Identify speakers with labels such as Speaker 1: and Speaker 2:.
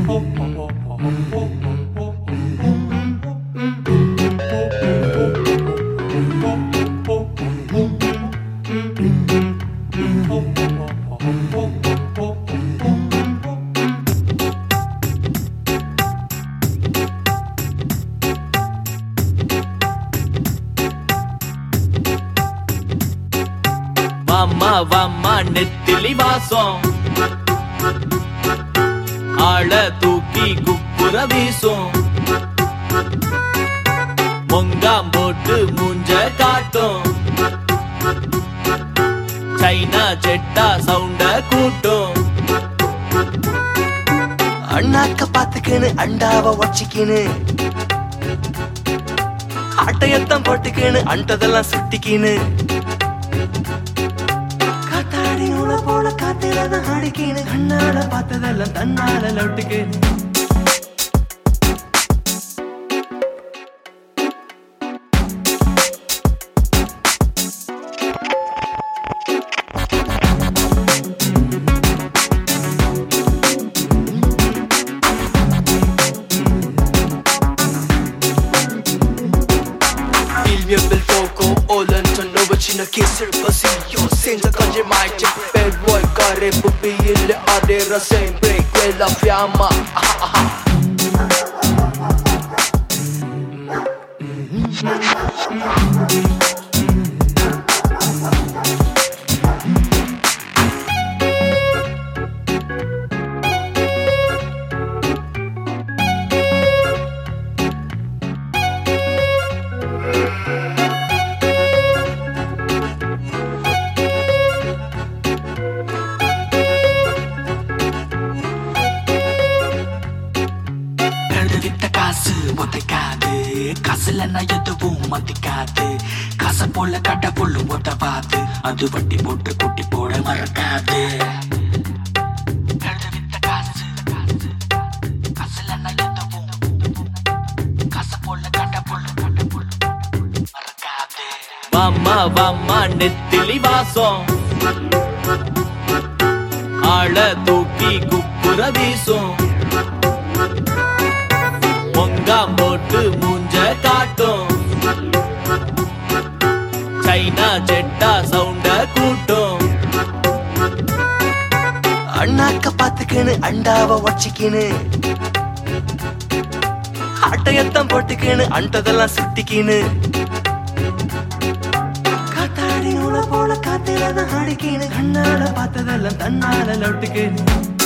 Speaker 1: வாம்மா வாம்மா நெத்திலி வாசம் ஆள தூக்கி குப்புற வீசும் பொங்காம் போட்டு மூஞ்ச காட்டும் சைனா செட்டா சவுண்ட கூட்டும்
Speaker 2: அண்ணாக்க பாத்துக்கின்னு அண்டாவ ஒச்சிக்கின்னு ஆட்டையத்தான் போட்டுக்கின்னு அண்டதெல்லாம் சுட்டிக்கின்னு காத்தாடி நூல போல காத்திரதான் ஆடிக்கின்னு கண்ணால பார்த்ததெல்லாம் தன்னால லொட்டுக்கின்னு
Speaker 3: Del foco o lento vicino che serva sì io senza cogliere mai tempo per voi care pupille ardere sempre quella fiamma
Speaker 4: காசு ஒத்தைக்காது காசுல நான் எதுவும் மதிக்காது காசை போல கட்ட புல்லு உதவாது அது வட்டி போட்டு குட்டி போட மறக்காது காசுல நான் எதுவும் காசை போல கட்ட புல்லு மறக்காது
Speaker 1: வாம்மா வாம்மா நெத்திலி வாசம் ஆள தூக்கி குப்புற வீசும் பொங்காம் போட்டு மூஞ்ச காட்டும் சைனா செட்டா சவுண்ட கூட்டும்
Speaker 2: அண்ணாக்க பாத்துக்கின்னு அண்டாவ ஒச்சிக்கின்னு ஆட்டையத்தான் போட்டுக்கின்னு அண்டதெல்லாம் சுட்டிக்கின்னு காத்தாடி நூல போல காத்திரதான் ஆடிக்கின்னு கண்ணால பார்த்ததெல்லாம் தன்னால லொட்டுக்கின்னு